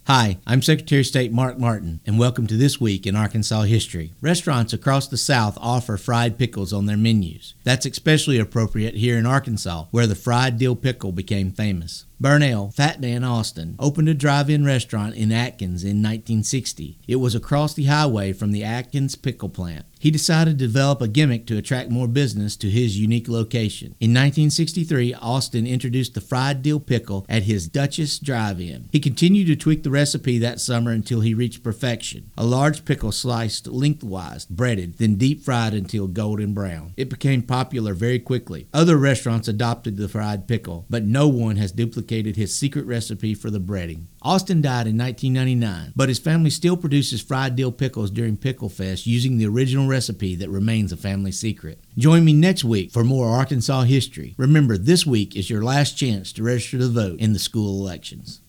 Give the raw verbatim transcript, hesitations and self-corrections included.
Hi, I'm Secretary of State Mark Martin, and welcome to This Week in Arkansas History. Restaurants across the South offer fried pickles on their menus. That's especially appropriate here in Arkansas, where the fried dill pickle became famous. Burnell, Fat Man Austin, opened a drive-in restaurant in Atkins in nineteen sixty. It was across the highway from the Atkins pickle plant. He decided to develop a gimmick to attract more business to his unique location. In nineteen sixty-three, Austin introduced the fried dill pickle at his Duchess Drive-In. He continued to tweak the recipe that summer until he reached perfection. A large pickle sliced lengthwise, breaded, then deep-fried until golden brown. It became popular very quickly. Other restaurants adopted the fried pickle, but no one has duplicated his secret recipe for the breading. Austin died in nineteen ninety-nine, but his family still produces fried dill pickles during Pickle Fest using the original recipe that remains a family secret. Join me next week for more Arkansas history. Remember, this week is your last chance to register to vote in the school elections.